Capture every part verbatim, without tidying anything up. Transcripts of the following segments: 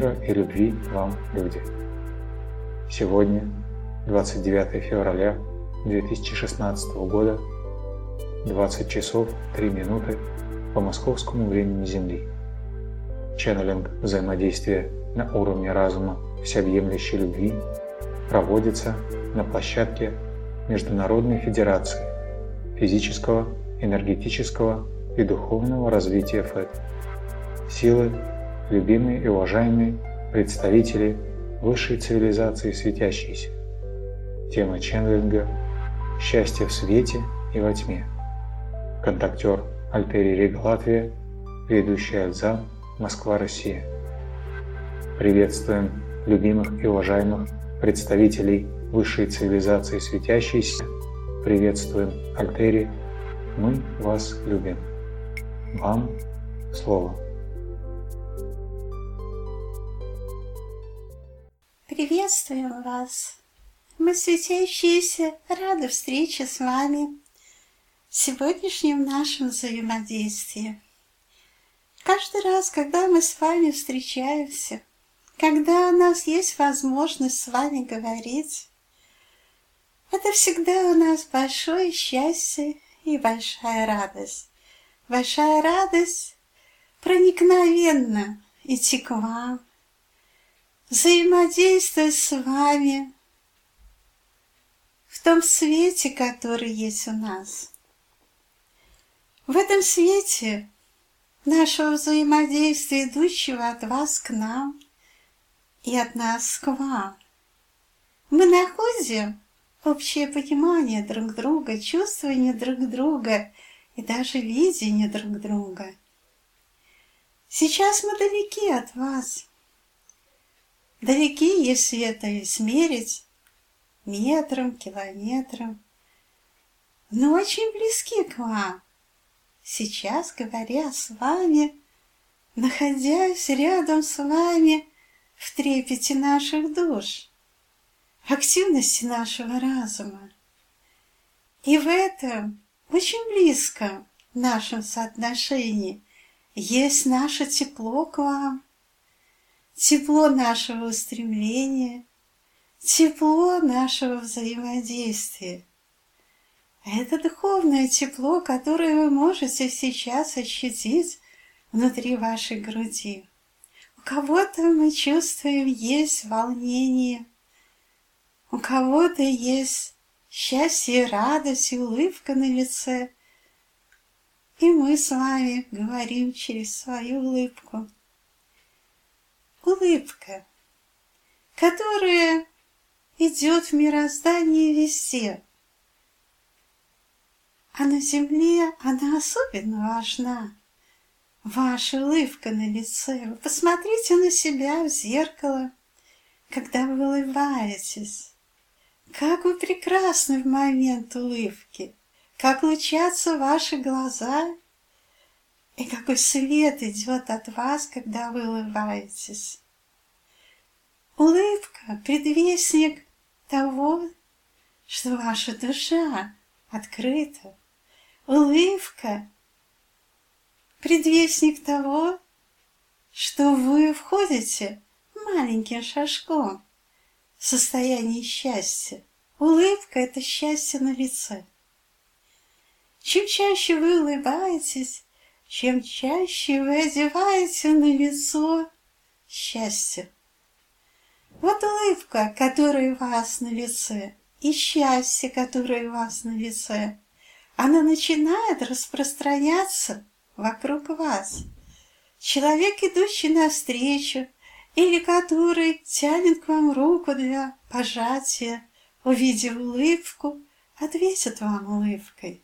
Мира и любви вам, люди. Сегодня, двадцать девятое февраля две тысячи шестнадцатого года, двадцать часов три минуты по московскому времени Земли. Ченнелинг взаимодействия на уровне разума всеобъемлющей любви проводится на площадке Международной Федерации физического, энергетического и духовного развития ФЭД. Силы, любимые и уважаемые представители высшей цивилизации светящиеся. Тема ченнелинга – счастье в свете и во тьме. Контактер Альтери Рига Латвия, ведущий Альзам, Москва, Россия. Приветствуем любимых и уважаемых представителей высшей цивилизации светящиеся. Приветствуем Альтери. Мы вас любим. Вам слово. Приветствуем вас! Мы, светящиеся, рады встрече с вами в сегодняшнем нашем взаимодействии. Каждый раз, когда мы с вами встречаемся, когда у нас есть возможность с вами говорить, это всегда у нас большое счастье и большая радость. Большая радость проникновенно идти к вам, взаимодействовать с вами в том свете, который есть у нас. В этом свете нашего взаимодействия, идущего от вас к нам и от нас к вам, мы находим общее понимание друг друга, чувствование друг друга и даже видение друг друга. Сейчас мы далеки от вас. Далеки, если это измерить метром, километром, но очень близки к вам. Сейчас, говоря с вами, находясь рядом с вами в трепете наших душ, в активности нашего разума. И в этом очень близко нашем соотношении есть наше тепло к вам, тепло нашего устремления, тепло нашего взаимодействия. Это духовное тепло, которое вы можете сейчас ощутить внутри вашей груди. У кого-то мы чувствуем, есть волнение, у кого-то есть счастье, радость и улыбка на лице. И мы с вами говорим через свою улыбку. Улыбка, которая идет в мироздании везде. А на земле она особенно важна. Ваша улыбка на лице. Вы посмотрите на себя в зеркало, когда вы улыбаетесь. Как вы прекрасны в момент улыбки, как лучатся ваши глаза, и какой свет идет от вас, когда вы улыбаетесь. Улыбка – предвестник того, что ваша душа открыта. Улыбка – предвестник того, что вы входите маленьким шажком в состояние счастья. Улыбка – это счастье на лице. Чем чаще вы улыбаетесь, чем чаще вы одеваете на лицо счастье. Вот улыбка, которая у вас на лице, и счастье, которое у вас на лице, она начинает распространяться вокруг вас. Человек, идущий навстречу, или который тянет к вам руку для пожатия, увидев улыбку, ответит вам улыбкой.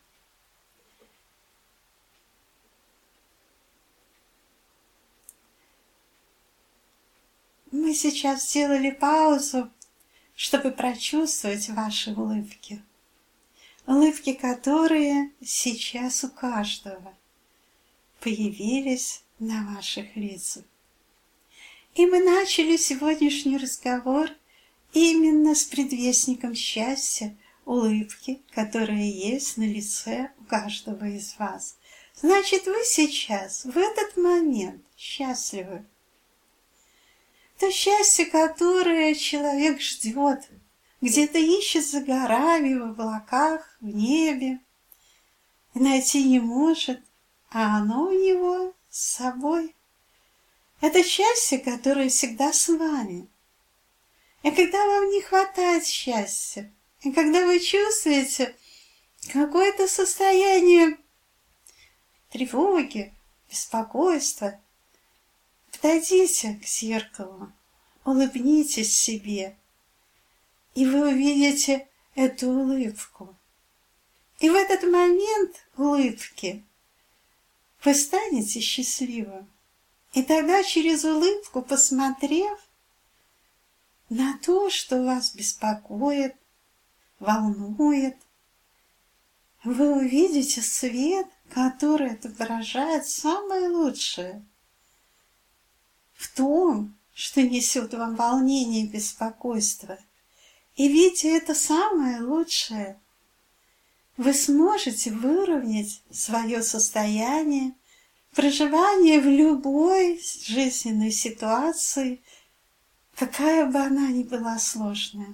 Мы сейчас сделали паузу, чтобы прочувствовать ваши улыбки. Улыбки, которые сейчас у каждого появились на ваших лицах. И мы начали сегодняшний разговор именно с предвестником счастья, улыбки, которая есть на лице у каждого из вас. Значит, вы сейчас, в этот момент, счастливы. То счастье, которое человек ждет, где-то ищет за горами, в облаках, в небе, и найти не может, а оно у него с собой. Это счастье, которое всегда с вами. И когда вам не хватает счастья, и когда вы чувствуете какое-то состояние тревоги, беспокойства, подойдите к зеркалу, улыбнитесь себе, и вы увидите эту улыбку. И в этот момент улыбки вы станете счастливым. И тогда через улыбку, посмотрев на то, что вас беспокоит, волнует, вы увидите свет, который отображает самое лучшее в том, что несет вам волнение и беспокойство. И видя это самое лучшее, вы сможете выровнять свое состояние, проживание в любой жизненной ситуации, какая бы она ни была сложная.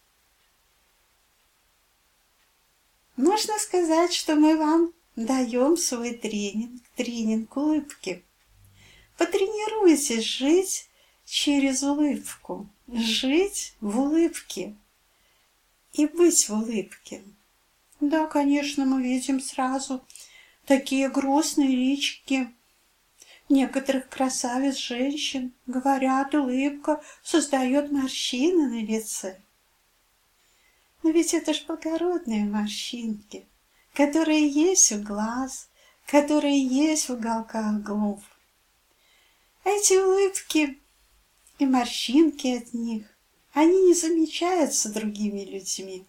Можно сказать, что мы вам даем свой тренинг, тренинг улыбки. Потренируйтесь жить через улыбку, жить в улыбке и быть в улыбке. Да, конечно, мы видим сразу такие грустные личики некоторых красавиц женщин. Говорят, улыбка создает морщины на лице. Но ведь это ж благородные морщинки, которые есть у глаз, которые есть в уголках губ. Эти улыбки и морщинки от них, они не замечаются другими людьми.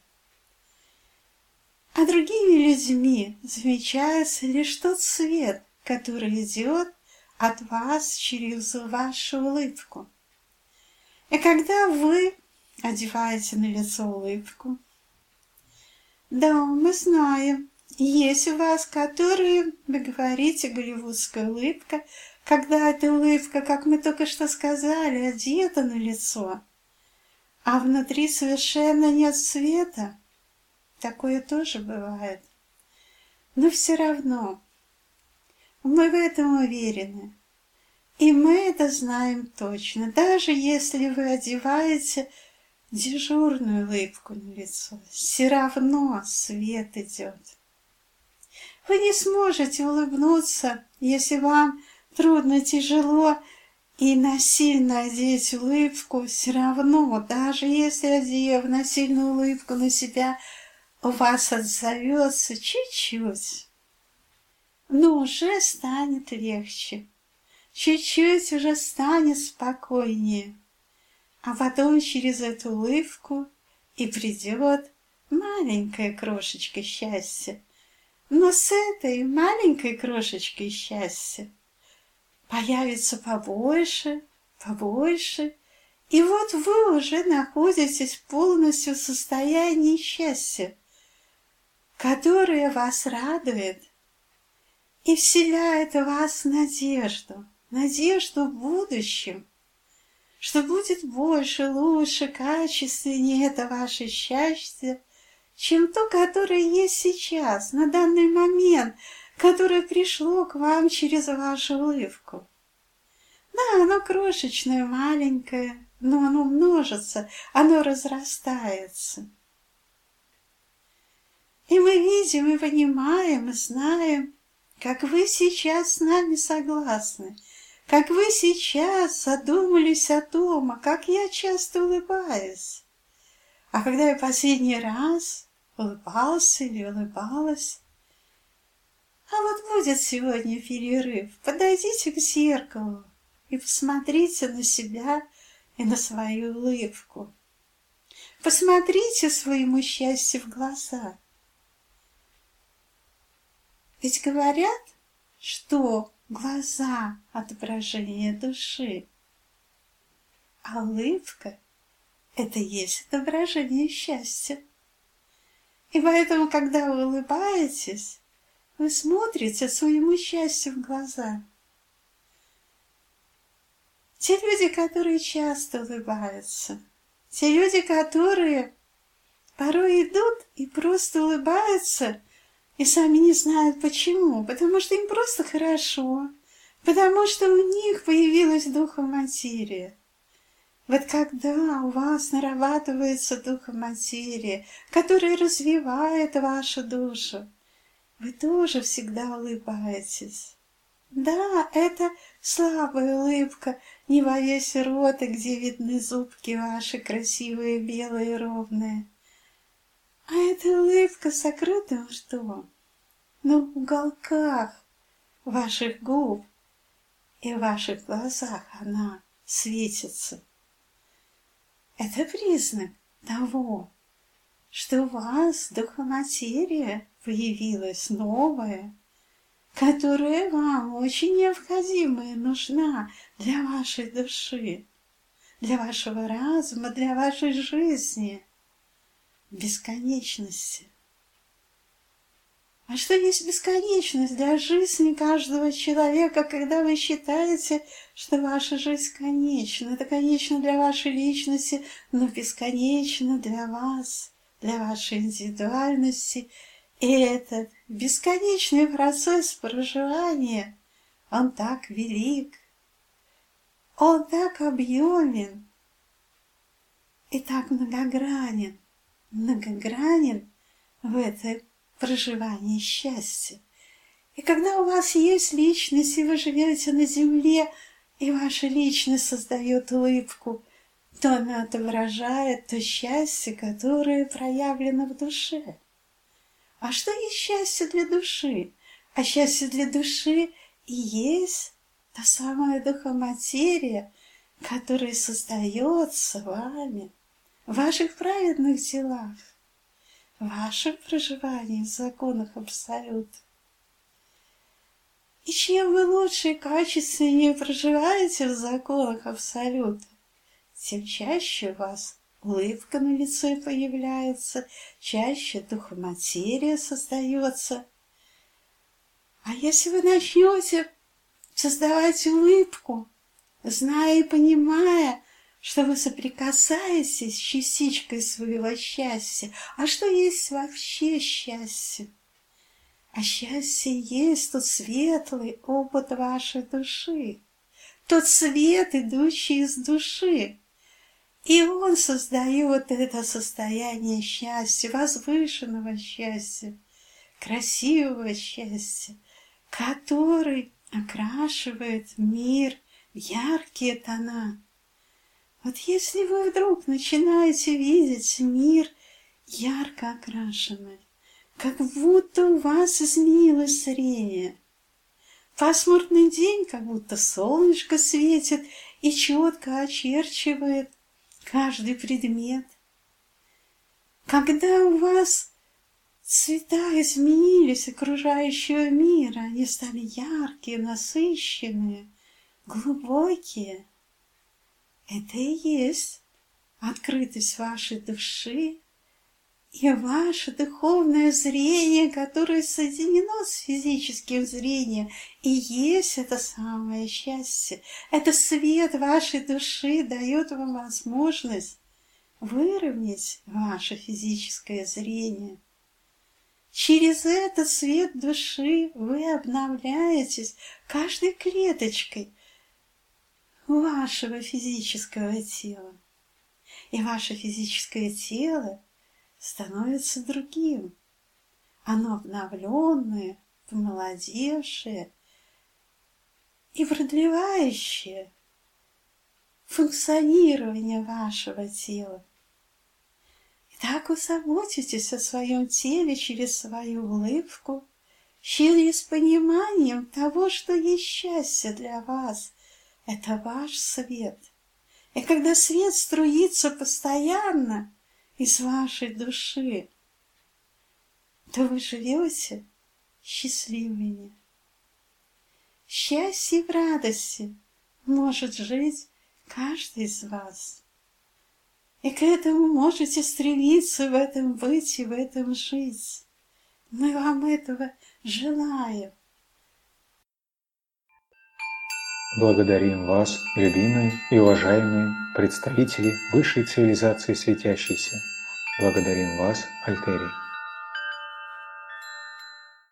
А другими людьми замечается лишь тот свет, который идет от вас через вашу улыбку. И когда вы одеваете на лицо улыбку, да, мы знаем, есть у вас, которые, вы говорите, голливудская улыбка, когда эта улыбка, как мы только что сказали, одета на лицо, а внутри совершенно нет света. Такое тоже бывает. Но все равно мы в этом уверены. И мы это знаем точно. Даже если вы одеваете дежурную улыбку на лицо, все равно свет идет. Вы не сможете улыбнуться, если вам трудно, тяжело, и насильно одеть улыбку, все равно, даже если, одев насильную улыбку на себя, у вас отзовется чуть-чуть, но уже станет легче, чуть-чуть уже станет спокойнее, а потом через эту улыбку и придет маленькая крошечка счастья. Но с этой маленькой крошечкой счастья появится побольше, побольше, и вот вы уже находитесь полностью в состоянии счастья, которое вас радует и вселяет в вас надежду, надежду в будущем, что будет больше, лучше, качественнее это ваше счастье, чем то, которое есть сейчас, на данный момент, которое пришло к вам через вашу улыбку. Да, оно крошечное, маленькое, но оно множится, оно разрастается. И мы видим, и понимаем, и знаем, как вы сейчас с нами согласны, как вы сейчас задумались о том, а как я часто улыбаюсь. А когда я последний раз улыбался или улыбалась, а вот будет сегодня перерыв, подойдите к зеркалу и посмотрите на себя и на свою улыбку. Посмотрите своему счастью в глаза. Ведь говорят, что глаза — отображение души, а улыбка — это и есть отображение счастья. И поэтому, когда вы улыбаетесь, вы смотрите своему счастью в глаза. Те люди, которые часто улыбаются, те люди, которые порой идут и просто улыбаются, и сами не знают почему, потому что им просто хорошо, потому что у них появилась духоматерия. Вот когда у вас нарабатывается духоматерия, которая развивает вашу душу, вы тоже всегда улыбаетесь. Да, это слабая улыбка, не во весь рот, и где видны зубки ваши красивые, белые, ровные. А это улыбка с закрытым ртом, на уголках ваших губ и в ваших глазах она светится. Это признак того, что у вас духоматерия появилась новая, которая вам очень необходима и нужна для вашей души, для вашего разума, для вашей жизни, бесконечности. А что есть бесконечность для жизни каждого человека, когда вы считаете, что ваша жизнь конечна? Это конечно для вашей личности, но бесконечно для вас, для вашей индивидуальности. И этот бесконечный процесс проживания, он так велик, он так объемен и так многогранен, многогранен в этом проживании счастья. И когда у вас есть личность, и вы живете на земле, и ваша личность создает улыбку, то она отображает то счастье, которое проявлено в душе. А что есть счастье для души? А счастье для души и есть та самая духоматерия, которая создается вами в ваших праведных делах, в вашем проживании в законах Абсолюта. И чем вы лучше и качественнее проживаете в законах Абсолюта, тем чаще у вас улыбка на лице появляется, чаще духоматерия создается. А если вы начнете создавать улыбку, зная и понимая, что вы соприкасаетесь с частичкой своего счастья, а что есть вообще счастье? А счастье есть тот светлый опыт вашей души, тот свет, идущий из души. И он создает это состояние счастья, возвышенного счастья, красивого счастья, который окрашивает мир в яркие тона. Вот если вы вдруг начинаете видеть мир ярко окрашенный, как будто у вас изменилось зрение, пасмурный день, как будто солнышко светит и четко очерчивает каждый предмет. Когда у вас цвета изменились окружающего мира, они стали яркие, насыщенные, глубокие, это и есть открытость вашей души и ваше духовное зрение, которое соединено с физическим зрением, и есть это самое счастье. Это свет вашей души дает вам возможность выровнять ваше физическое зрение. Через этот свет души вы обновляетесь каждой клеточкой вашего физического тела. И ваше физическое тело становится другим. Оно обновленное, помолодевшее и продлевающее функционирование вашего тела. И так вы заботитесь о своем теле через свою улыбку, через пониманием того, что есть счастье для вас. Это ваш свет. И когда свет струится постоянно из вашей души, то вы живете счастливее. В счастье и в радости может жить каждый из вас. И к этому можете стремиться, в этом быть и в этом жить. Мы вам этого желаем. Благодарим вас, любимые и уважаемые представители высшей цивилизации светящейся. Благодарим вас, Альтери.